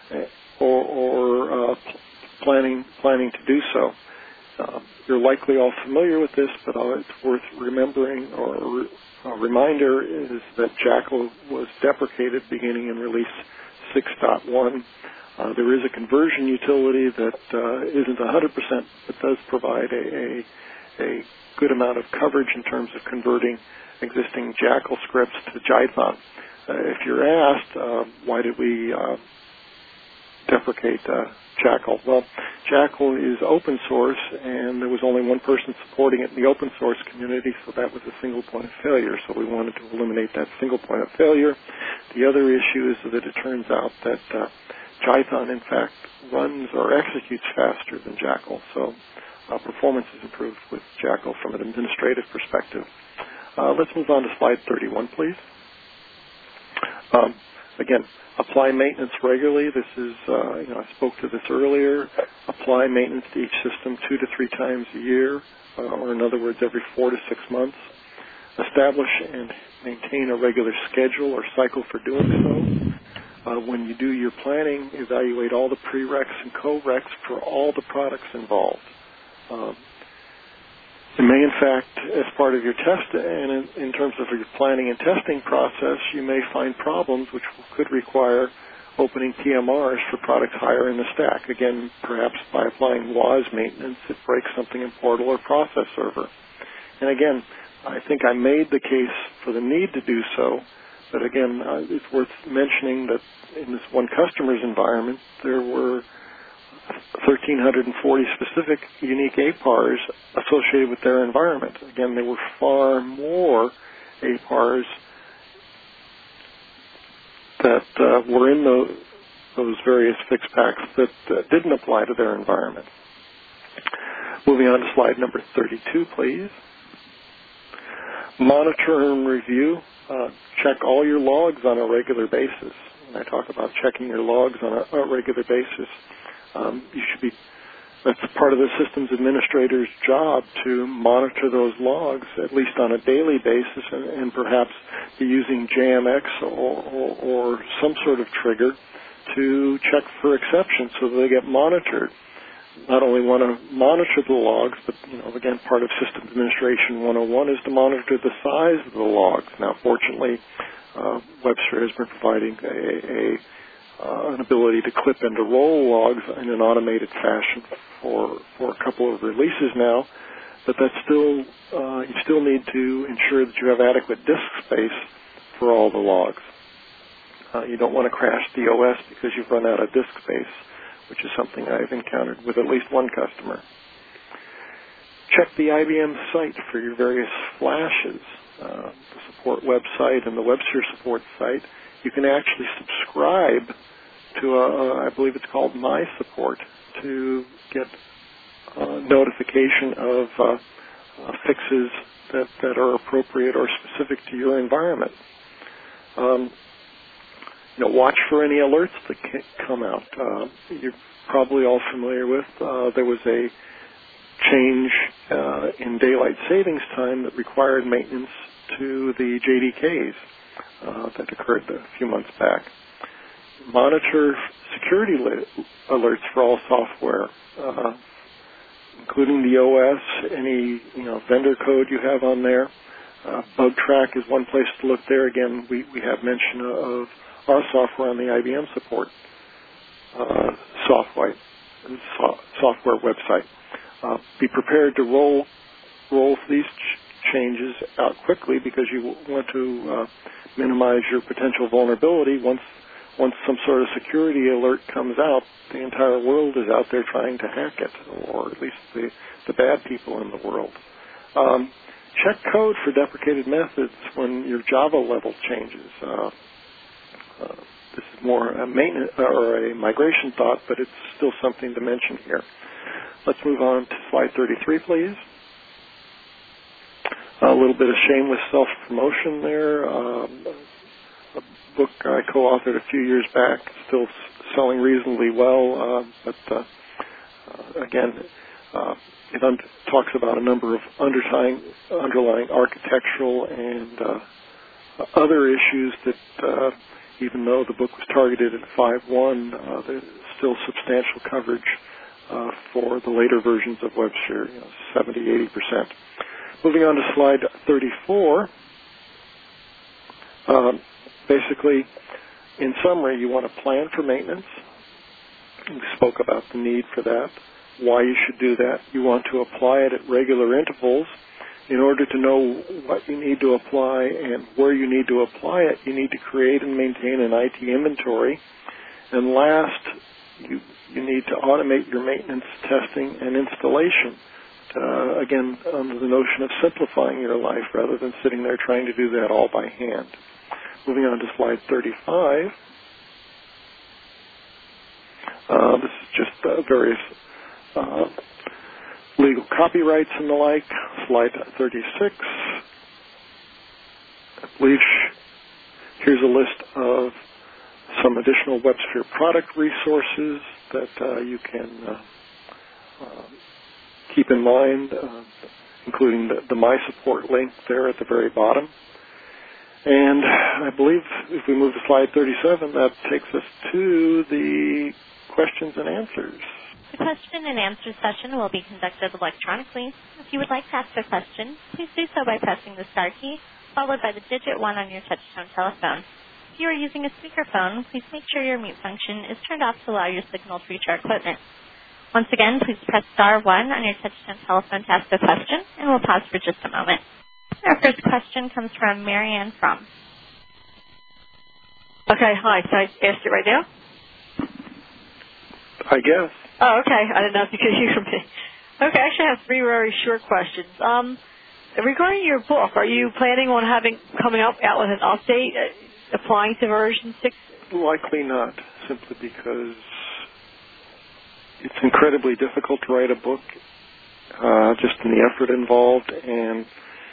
or planning to do so. You're likely all familiar with this, but it's worth remembering, or a reminder is that Jackal was deprecated beginning in release 6.1. There is a conversion utility that isn't 100%, but does provide a good amount of coverage in terms of converting existing Jackal scripts to Jython. If you're asked, why did we deprecate Jackal? Well, Jackal is open source, and there was only one person supporting it in the open source community, so that was a single point of failure. So we wanted to eliminate that single point of failure. The other issue is that it turns out that Jython, in fact, runs or executes faster than Jackal. So performance is improved with Jackal from an administrative perspective. Let's move on to slide 31, please. Again, apply maintenance regularly. This is, I spoke to this earlier. Apply maintenance to each system 2 to 3 times a year, or in other words, every 4 to 6 months. Establish and maintain a regular schedule or cycle for doing so. When you do your planning, evaluate all the prereqs and co-reqs for all the products involved. You may, in fact, as part of your test and in terms of your planning and testing process, you may find problems which could require opening PMRs for products higher in the stack. Again, perhaps by applying WAS maintenance, it breaks something in Portal or Process Server. And again, I think I made the case for the need to do so, but again, it's worth mentioning that in this one customer's environment, there were 1,340 specific unique APARs associated with their environment. Again, there were far more APARs that were in those various fix packs that didn't apply to their environment. Moving on to slide number 32, please. Monitor and review. Check all your logs on a regular basis. When I talk about checking your logs on a regular basis, you should be That's part of the systems administrator's job to monitor those logs, at least on a daily basis, and perhaps be using JMX or some sort of trigger to check for exceptions so that they get monitored. Not only want to monitor the logs, but, again, part of Systems Administration 101 is to monitor the size of the logs. Now, fortunately, Webster has been providing an ability to clip and to roll logs in an automated fashion for a couple of releases now, but that's still you still need to ensure that you have adequate disk space for all the logs. You don't want to crash the OS because you've run out of disk space, which is something I've encountered with at least one customer. Check the IBM site for your various flashes, the support website and the Webster support site. You can actually subscribe to I believe it's called My Support, to get notification of fixes that are appropriate or specific to your environment. Watch for any alerts that come out. You're probably all familiar with. There was a change in daylight savings time that required maintenance to the JDKs that occurred a few months back. Monitor security alerts for all software, including the OS, any vendor code you have on there. BugTrack is one place to look there. Again, we have mention of our software on the IBM support software website. Be prepared to roll these changes out quickly because you want to minimize your potential vulnerability. Once some sort of security alert comes out, the entire world is out there trying to hack it, or at least the bad people in the world. Check code for deprecated methods when your Java level changes. This is more a maintenance or a migration thought, but it's still something to mention here. Let's move on to slide 33, please. A little bit of shameless self-promotion there. A book I co-authored a few years back, still selling reasonably well, but again, it talks about a number of underlying architectural and other issues that even though the book was targeted at 5.1, there's still substantial coverage for the later versions of Webster, 70, 80%. Moving on to slide 34. Basically, in summary, you want to plan for maintenance. We spoke about the need for that, why you should do that. You want to apply it at regular intervals. In order to know what you need to apply and where you need to apply it, you need to create and maintain an IT inventory. And last, you need to automate your maintenance, testing, and installation. Again, under the notion of simplifying your life rather than sitting there trying to do that all by hand. Moving on to slide 35. This is just various legal copyrights and the like. Slide 36. I believe here's a list of some additional Webster product resources that you can keep in mind, including the My Support link there at the very bottom. And I believe if we move to slide 37, that takes us to the questions and answers. The question and answer session will be conducted electronically. If you would like to ask a question, please do so by pressing the star key, followed by the digit 1 on your touch-tone telephone. If you are using a speakerphone, please make sure your mute function is turned off to allow your signal to reach our equipment. Once again, please press star 1 on your touch-tone telephone to ask a question, and we'll pause for just a moment. Our first question comes from Marianne Fromm. Okay, hi. Can I ask it right now? I guess. Oh, okay. I didn't know if you could hear me. Okay, I actually have 3 very short questions. Regarding your book, are you planning on coming out with an update, applying to version 6? Likely not, simply because it's incredibly difficult to write a book, just in the effort involved, and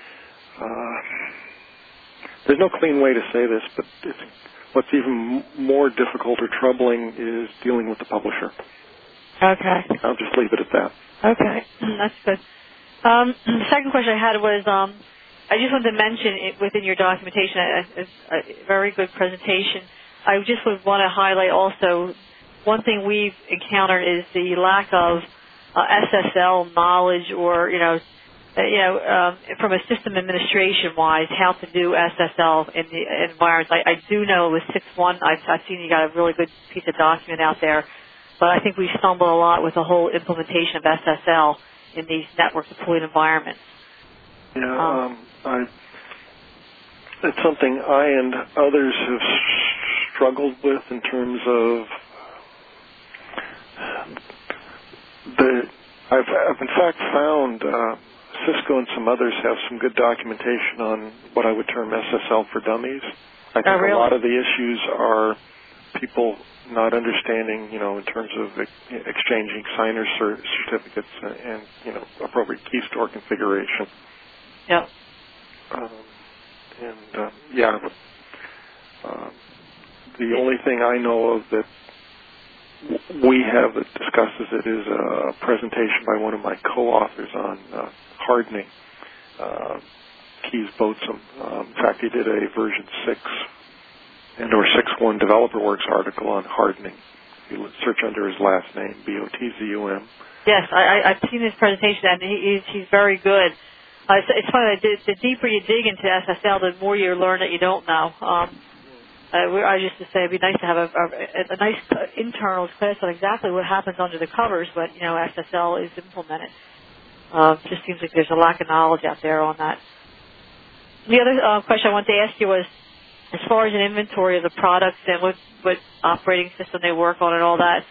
there's no clean way to say this, but what's even more difficult or troubling is dealing with the publisher. Okay. I'll just leave it at that. Okay, that's good. The second question I had was, I just wanted to mention it within your documentation, it's a very good presentation. I just would want to highlight also one thing we've encountered is the lack of SSL knowledge, or from a system administration wise, how to do SSL in the environments. I do know with 6.1, I've seen you got a really good piece of document out there, but I think we stumble a lot with the whole implementation of SSL in these network deployed environments. Yeah, it's something I and others have struggled with in terms of I've in fact found Cisco and some others have some good documentation on what I would term SSL for dummies. I think really? A lot of the issues are people not understanding, in terms of exchanging signer certificates and, appropriate key store configuration. Yep. The only thing I know of that we have that discusses it is a presentation by one of my co-authors on hardening, Keith Boatsum. In fact, he did a version 6 or 6.1 Developer Works article on hardening. If you search under his last name, Botzum. Yes, I've seen his presentation, and he's very good. It's funny, the deeper you dig into SSL, the more you learn that you don't know. I used to say it'd be nice to have a nice internal class on exactly what happens under the covers, but, SSL is implemented. Just seems like there's a lack of knowledge out there on that. The other question I wanted to ask you was, as far as an inventory of the products and what operating system they work on and all that,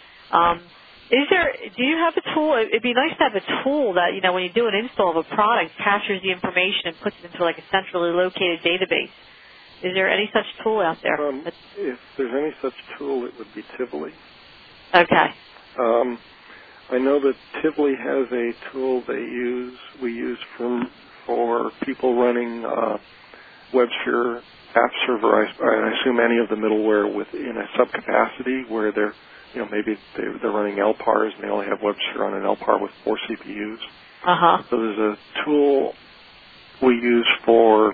do you have a tool? It'd be nice to have a tool that, when you do an install of a product, captures the information and puts it into like a centrally located database. Is there any such tool out there? If there's any such tool, it would be Tivoli. Okay. I know that Tivoli has a tool we use for people running WebSphere app server. I assume any of the middleware within a subcapacity where they're running LPARs and they only have WebSphere on an LPAR with 4 CPUs. Uh-huh. So there's a tool we use for,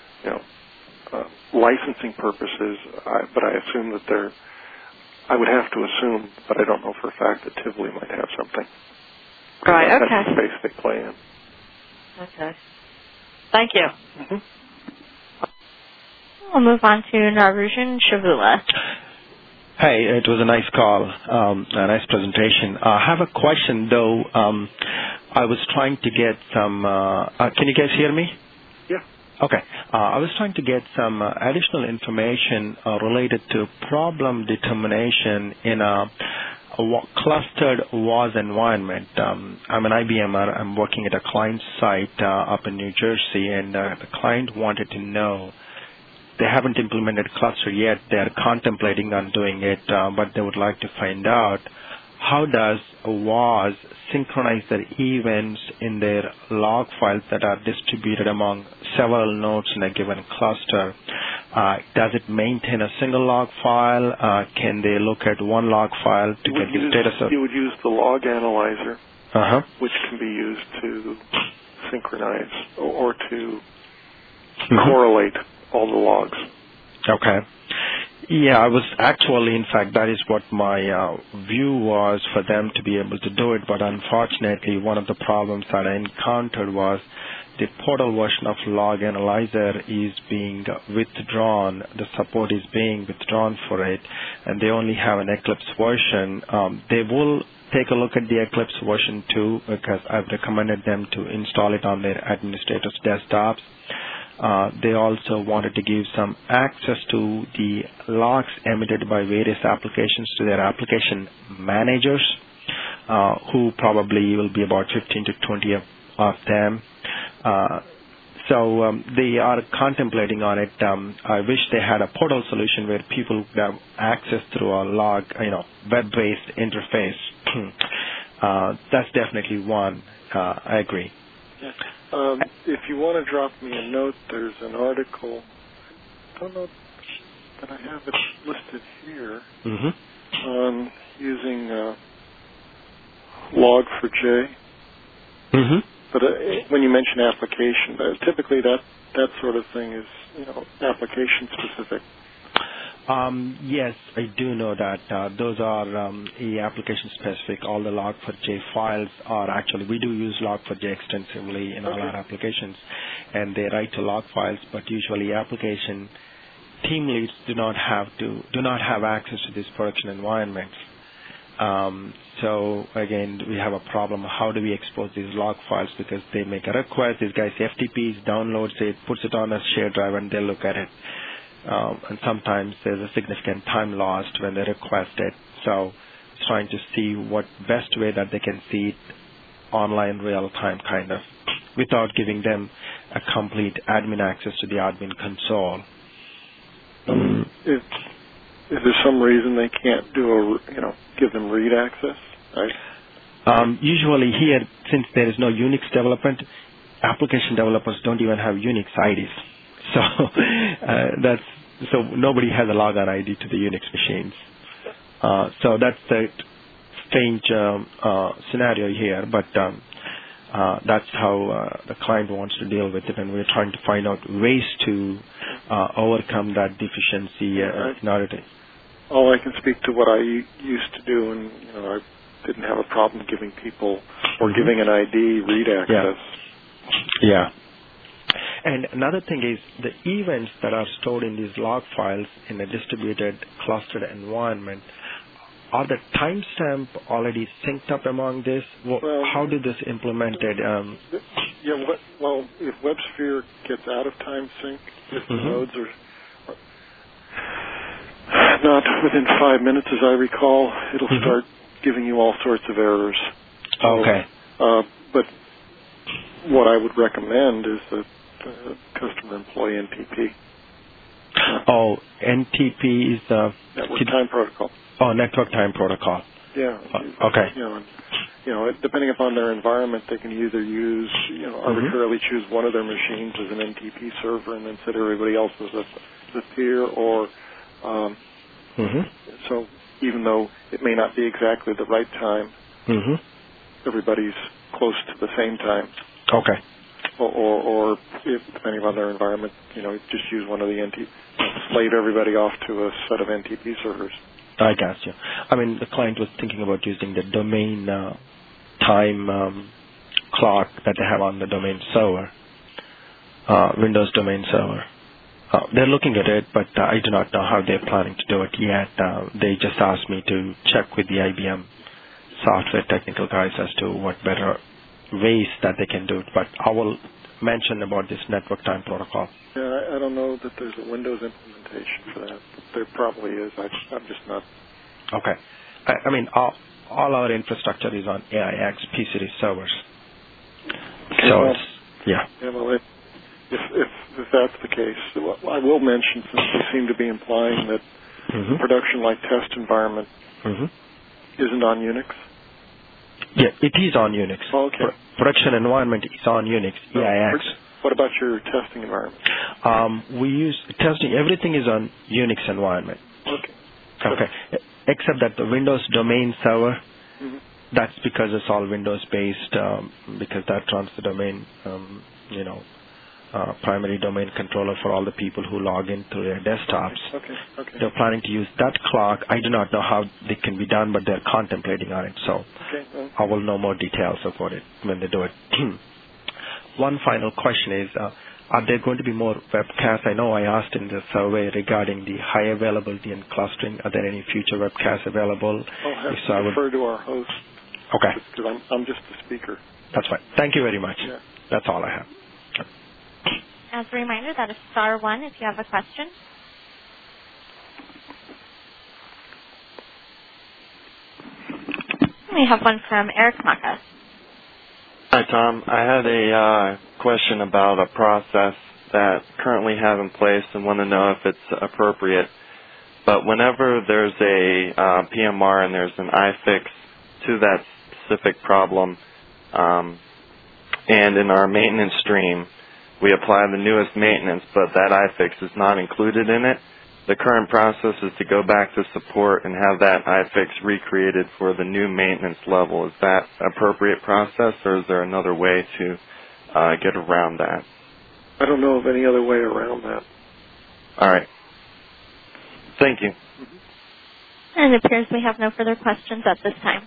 licensing purposes, but I assume that I would have to assume, but I don't know for a fact that Tivoli might have something. Right, okay. That's the space they play in. Okay. Thank you. Mm-hmm. We'll move on to Narujan Shavula. Hey, it was a nice call, a nice presentation. I have a question, though. I was trying to get some... can you guys hear me? Yeah. Okay. I was trying to get some additional information related to problem determination in a clustered WAS environment. I'm an IBMer. I'm working at a client site up in New Jersey, and the client wanted to know. They haven't implemented cluster yet. They're contemplating on doing it, but they would like to find out how does a WAS synchronize their events in their log files that are distributed among several nodes in a given cluster. Does it maintain a single log file? Can they look at one log file to get the status of? You would use the log analyzer, which can be used to synchronize or to correlate all the logs. Okay. Yeah, I was actually, in fact, that is what my view was for them to be able to do it, but unfortunately one of the problems that I encountered was the portal version of Log Analyzer is being withdrawn. The support is being withdrawn for it, and they only have an Eclipse version. They will take a look at the Eclipse version 2 because I've recommended them to install it on their administrator's desktops. They also wanted to give some access to the logs emitted by various applications to their application managers, who probably will be about 15 to 20 of them. So they are contemplating on it. I wish they had a portal solution where people could have access through a log, web-based interface. That's definitely one. I agree. Yeah. If you want to drop me a note, there's an article. I don't know that I have it listed here on using Log4j. Mm-hmm. But when you mention application, typically that sort of thing is application specific. Yes, I do know that. Those are application specific. All the Log4j files are actually, we do use Log4j extensively in all our applications, and they write to log files, but usually application team leads do not have access to these production environments. So again, we have a problem. How do we expose these log files? Because they make a request, these guys FTPs, downloads it, puts it on a shared drive, and they look at it. And sometimes there's a significant time lost when they request it. So it's trying to see what best way that they can see it online real time kind of, without giving them a complete admin access to the admin console. Is there some reason they can't give them read access? Right? Usually here, since there is no Unix development, application developers don't even have Unix IDs. So nobody has a logon ID to the Unix machines. So that's the strange scenario here, but that's how the client wants to deal with it, and we're trying to find out ways to overcome that deficiency in order to. All I can speak to what I used to do, and I didn't have a problem giving people or giving an ID read access. Yeah. And another thing is the events that are stored in these log files in a distributed clustered environment. Are the timestamp already synced up among this? How did this implemented? If WebSphere gets out of time sync, if the nodes are not within 5 minutes, as I recall, it'll start giving you all sorts of errors. Okay. But what I would recommend is that customer employ NTP. NTP is the Network Time Protocol. Network Time Protocol. Yeah. Okay. Depending upon their environment, they can either use, arbitrarily choose one of their machines as an NTP server and then set everybody else as a peer, or so even though it may not be exactly the right time, everybody's close to the same time. Okay. Or if, depending on their environment, just use one of the slave everybody off to a set of NTP servers. I got you. I mean, the client was thinking about using the domain time clock that they have on the domain server, Windows domain server. They're looking at it, but I do not know how they're planning to do it yet. They just asked me to check with the IBM software technical guys as to what better ways that they can do it. But I will mention about this network time protocol. Yeah, I don't know that there's a Windows implementation for that. There probably is. I'm just not. Okay. I mean, all our infrastructure is on AIX P-Series servers. So it's, yeah. Well, if that's the case, I will mention, since you seem to be implying that the production-like test environment isn't on Unix. Yeah, it is on Unix. Oh, okay. Production environment is on Unix, AIX. What about your testing environment? We use testing. Everything is on Unix environment. Okay. Except that the Windows domain server, that's because it's all Windows-based, because that runs the domain, primary domain controller for all the people who log in through their desktops. Okay. They're planning to use that clock. I do not know how it can be done, but they're contemplating on it. So I will know more details about it when they do it. One final question is, are there going to be more webcasts? I know I asked in the survey regarding the high availability and clustering. Are there any future webcasts available? I'll refer to our host. Okay. Because I'm just the speaker. That's fine. Thank you very much. Yeah. That's all I have. As a reminder, that is star 1 if you have a question. We have one from Eric Maka. Hi, Tom. I had a question about a process that currently have in place and want to know if it's appropriate. But whenever there's a PMR and there's an iFix to that specific problem, and in our maintenance stream, we apply the newest maintenance, but that iFix is not included in it. the current process is to go back to support and have that iFix recreated for the new maintenance level. Is that appropriate process, or is there another way to get around that? I don't know of any other way around that. All right. Thank you. And it appears we have no further questions at this time.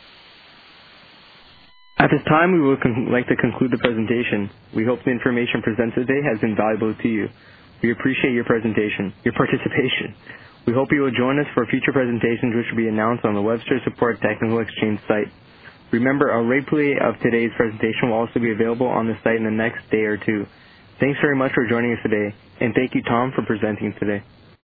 At this time, we would like to conclude the presentation. We hope the information presented today has been valuable to you. We appreciate your participation. We hope you will join us for future presentations which will be announced on the Webster Support Technical Exchange site. Remember, a replay of today's presentation will also be available on the site in the next day or two. Thanks very much for joining us today, and thank you, Tom, for presenting today.